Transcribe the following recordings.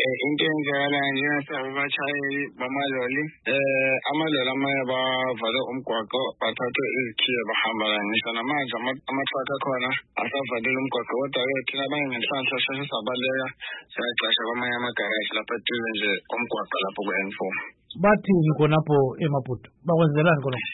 into eyenzakala njengasabashayeli bamaloli amaloli amanye bavale umgwaqo bathathe izikhiye bahamba ngisho namanje amathrakhi akhona asavalile umgwaqo kodwa-ke thina abanye ngenhlanhla sheshe sabaleka sayacasha kwamanye amagaraji lapha eduze nje komgwaqo lapho ku-N4. Bathini khonapho eMaputo? Bakwenzelani khonapho?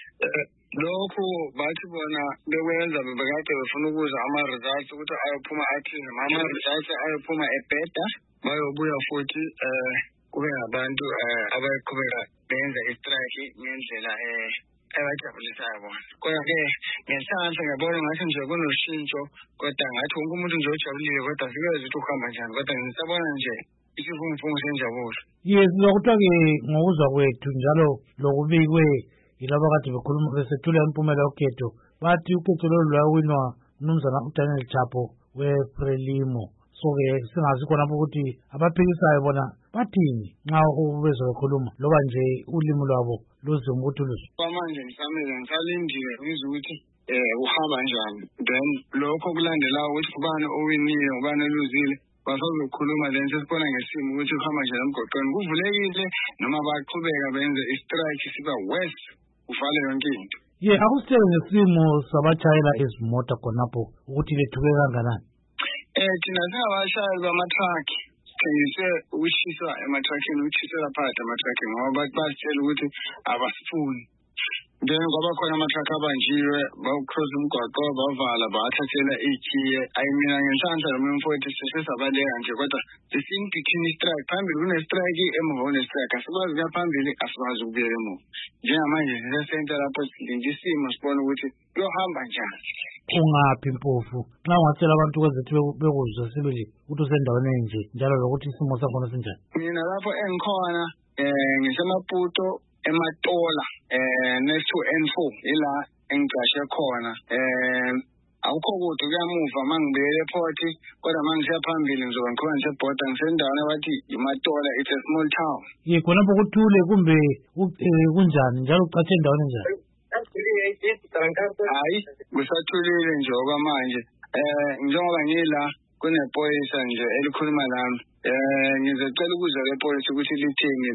Lokhu bathi bona bekwenza bebekade befuna ukuza ama-results ukuthi ayophuma athini, ama-results ayophuma ebheda bayobuya futhi kube ngabantu abayiqhubeka benza istrike ngendlela abajabulisayo bona. Kodwa-ke ngenhlanhla ngiyabona ngathi nje kunoshintsho kodwa ngathi wonke umuntu nje ojabulile kodwa sikwazi ukuthi uhamba njani kodwa ngisabona nje isivunguvungu senjabulo. Yes, lokuthiwa-ke ngokuzwa kwethu njalo lokubikwe yilabo kade bekhuluma besethula impumela yokhetho bathi ukhetho lolu lwawinwa umnumzana uDaniel Chapo weFrelimo. So-ke singazi khonapho ukuthi abaphikisayo bona bathini nxa bezokhuluma loba nje ulimi lwabo luzima ukuthi luzwe. Manje ngisalindile ngizwe ukuthi uhamba njani, then lokho kulandelayo ukuthi ubani owinile ubani oluzile basazokhuluma then sesibona ngesimo ukuthi uhamba njani emgwaqweni kuvulekile noma baqhubeka benze istrike siba worse uvale yonke into. Akusitshele ngesimo sabatshayela ezimota khonapho ukuthi lethuke kanganani. Thina singabashayeli bamathrakhi sithengise ukushiswa emathrakhini ukuthisela phakathi emathrakhini ngoba basitshela ukuthi abasifuni. Then kwaba khona amathrakhi abanjiwe bawucross umgwaqo bavala bathathela ikhiye. Mina ngenhlanhla noma mfowethu sesabaleka nje kodwa sesin between strike phambili kunestrike emuva kunestrike asikwazi ukuya phambili asikwazi ukubuyela emuva. Njengamanje sisesenta lapho silinde isimo sibona ukuthi kuyohamba njani. Ungaphi Mpofu nxa ungatshela abantu kwezethu bekuzwe sibili ukuthi usendaweni enje njalo lokuthi isimo sakhona sinjani? Mina lapho engikhona ngisemaputo eMatola next to N4 ila engicashe khona. Awukho kude kuyamuva mangibuyele ePort kodwa mangisiya phambili ngizoba ngikhona ngisebhoda ngisendaweni abathi iMatola, it's a small town. Khonapho kuthule kumbe kunjani njalo ucatshe endaweni enjani? Hayi kusathulile nje okwamanje njengoba ngila kunephoyisa nje elikhuluma nami ngizocela ukuzwa lephoyisa ukuthi lithini.